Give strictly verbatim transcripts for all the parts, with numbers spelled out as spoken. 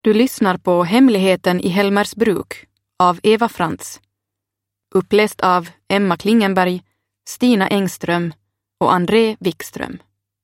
Du lyssnar på Hemligheten i Helmersbruk av Eva Frantz. Uppläst av Emma Klingenberg, Stina Engström och André Wikström.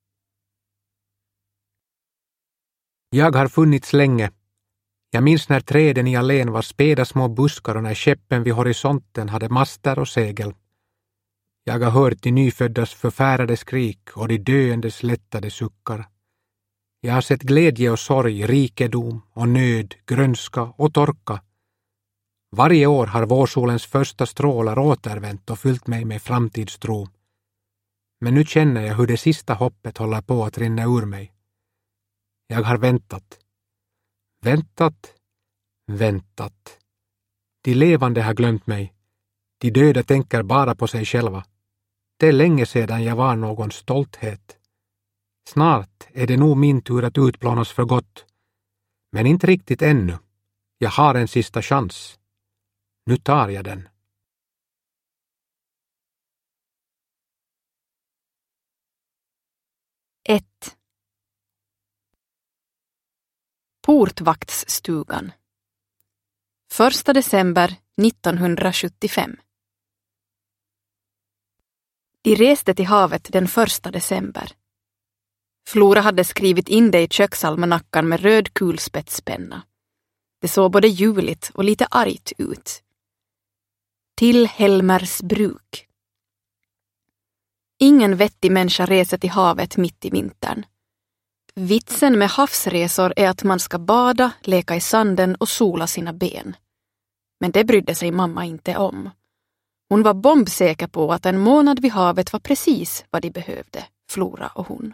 Jag har funnits länge. Jag minns när träden i allén var späda små buskar och när skeppen vid horisonten hade master och segel. Jag har hört de nyföddas förfärade skrik och de döendes lättade suckar. Jag har sett glädje och sorg, rikedom och nöd, grönska och torka. Varje år har vårsolens första strålar återvänt och fyllt mig med framtidstro. Men nu känner jag hur det sista hoppet håller på att rinna ur mig. Jag har väntat. Väntat. Väntat. De levande har glömt mig. De döda tänker bara på sig själva. Det är länge sedan jag var någon stolthet. Snart är det nog min tur att utplånas för gott. Men inte riktigt ännu. Jag har en sista chans. Nu tar jag den. ett. Portvaktsstugan. Första december nittonhundrasjuttiofem. De reste till havet den första december. Flora hade skrivit in det i köksalmanackan med röd kulspetspenna. Det såg både juligt och lite argt ut. Till Helmersbruk. Ingen vettig människa reser till havet mitt i vintern. Vitsen med havsresor är att man ska bada, leka i sanden och sola sina ben. Men det brydde sig mamma inte om. Hon var bombsäker på att en månad vid havet var precis vad de behövde, Flora och hon.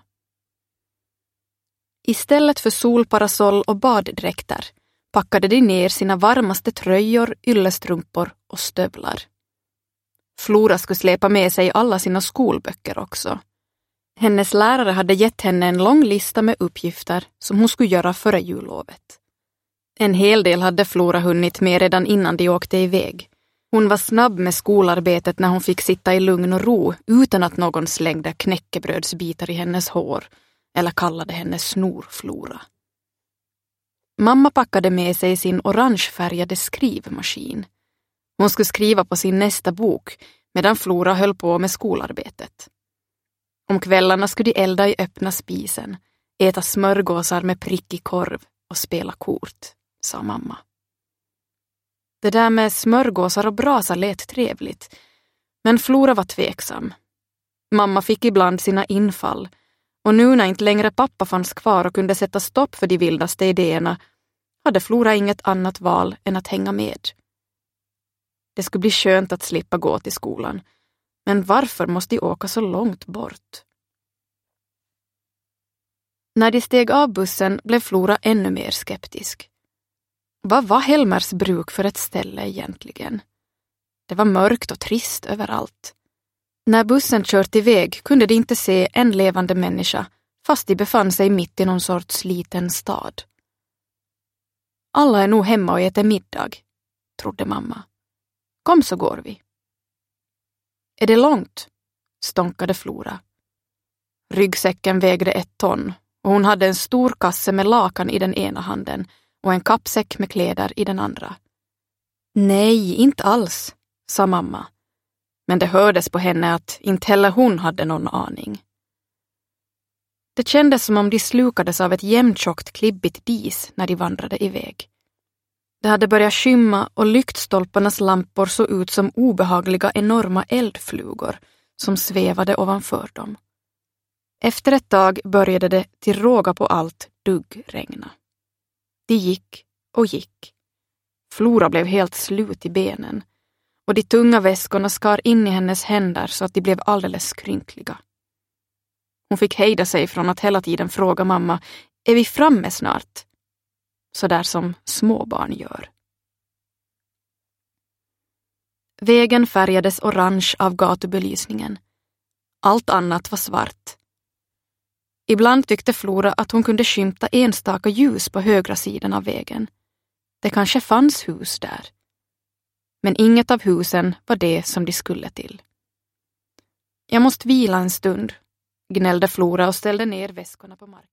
Istället för solparasoll och baddräkter packade de ner sina varmaste tröjor, yllestrumpor och stövlar. Flora skulle släpa med sig alla sina skolböcker också. Hennes lärare hade gett henne en lång lista med uppgifter som hon skulle göra före jullovet. En hel del hade Flora hunnit med redan innan de åkte iväg. Hon var snabb med skolarbetet när hon fick sitta i lugn och ro utan att någon slängde knäckebrödsbitar i hennes hår eller kallade henne snorflora. Mamma packade med sig sin orangefärgade skrivmaskin. Hon skulle skriva på sin nästa bok medan Flora höll på med skolarbetet. Om kvällarna skulle de elda i öppna spisen, äta smörgåsar med prickig korv och spela kort, sa mamma. Det där med smörgåsar och brasa lät trevligt, men Flora var tveksam. Mamma fick ibland sina infall, och nu när inte längre pappa fanns kvar och kunde sätta stopp för de vildaste idéerna hade Flora inget annat val än att hänga med. Det skulle bli skönt att slippa gå till skolan, men varför måste de åka så långt bort? När de steg av bussen blev Flora ännu mer skeptisk. Vad var Helmersbruk för ett ställe egentligen? Det var mörkt och trist överallt. När bussen kört iväg kunde de inte se en levande människa fast de befann sig mitt i någon sorts liten stad. Alla är nog hemma och äter middag, trodde mamma. Kom så går vi. Är det långt? Stånkade Flora. Ryggsäcken vägde ett ton och hon hade en stor kasse med lakan i den ena handen och en kappsäck med kläder i den andra. Nej, inte alls, sa mamma. Men det hördes på henne att inte heller hon hade någon aning. Det kändes som om de slukades av ett jämntjockt klibbigt dis när de vandrade iväg. Det hade börjat skymma och lyktstolparnas lampor såg ut som obehagliga enorma eldflugor som svävade ovanför dem. Efter ett tag började det till råga på allt duggregna. De gick och gick. Flora blev helt slut i benen och de tunga väskorna skar in i hennes händer så att de blev alldeles skrynkliga. Hon fick hejda sig från att hela tiden fråga mamma, är vi framme snart? Så där som småbarn gör. Vägen färgades orange av gatubelysningen. Allt annat var svart. Ibland tyckte Flora att hon kunde skymta enstaka ljus på högra sidan av vägen. Det kanske fanns hus där. Men inget av husen var det som de skulle till. Jag måste vila en stund, gnällde Flora och ställde ner väskorna på marken.